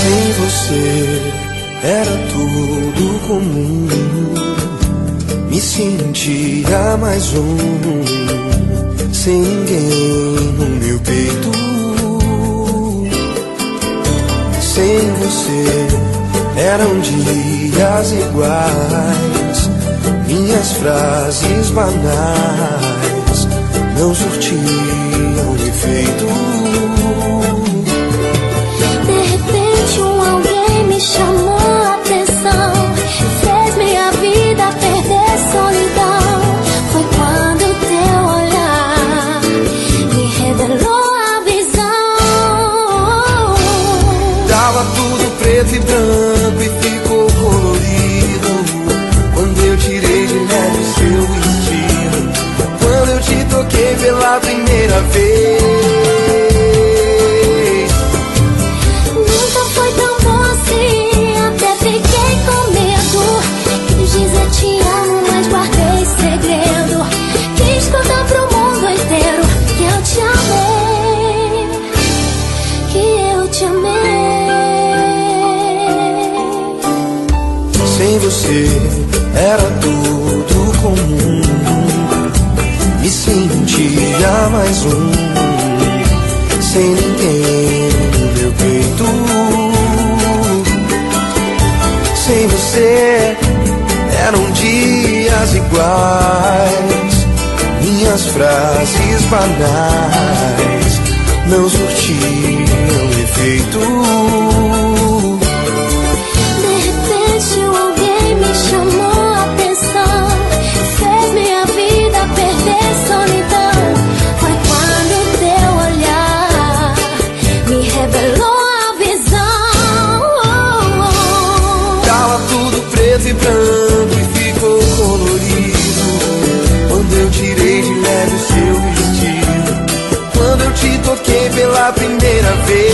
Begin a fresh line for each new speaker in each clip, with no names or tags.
Sem você era tudo comum, me sentia mais um, sem ninguém no meu peito. Sem você eram dias iguais, minhas frases banais não surtiam efeito.
De repente alguém me chamou a atenção, fez minha vida perder solidão. Foi quando o teu olhar me revelou a visão.
Tava tudo preto e branco e ficou colorido quando eu tirei de leve seu vestido, quando eu te toquei pela primeira vez.
Nunca foi tão bom assim, até fiquei com medo. Quis dizer te amo, mas guardei segredo. Quis contar pro mundo inteiro que eu te amei, que eu te amei.
Sem você era tudo comum, me sentia mais um, sem ninguém no meu peito. Sem você eram dias iguais, minhas frases banais não surtiam efeito.
De repente alguém me chamou a atenção, fez minha vida perder solidão. Foi quando o teu olhar me revelou a visão.
Tava tudo preto e branco e ficou colorido quando eu tirei de leve o seu vestido, quando eu te toquei pela primeira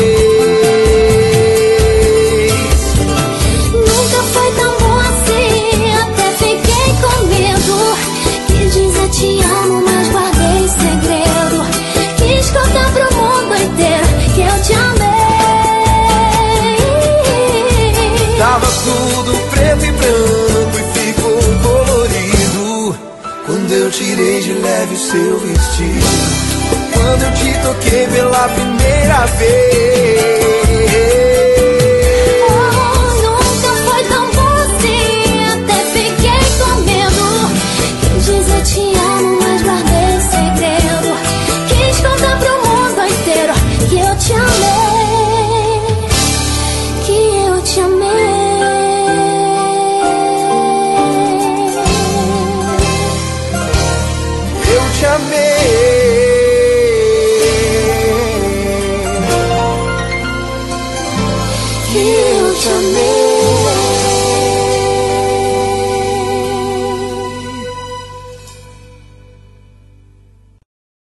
vez.
Nunca foi tão bom assim, até fiquei com medo. Quis dizer te amo, mas guardei segredo. Quis contar pro mundo inteiro que eu te amei.
Tava tudo preto e branco e ficou colorido quando eu tirei de leve o seu vestido, quando eu te toquei pela primeira vez.
Nunca foi tão bom assim, até fiquei com medo. Quis dizer te amo, mas guardei segredo. Quis contar pro mundo inteiro que eu te amei, que eu te amei.
Eu te amei,
Que eu te amei.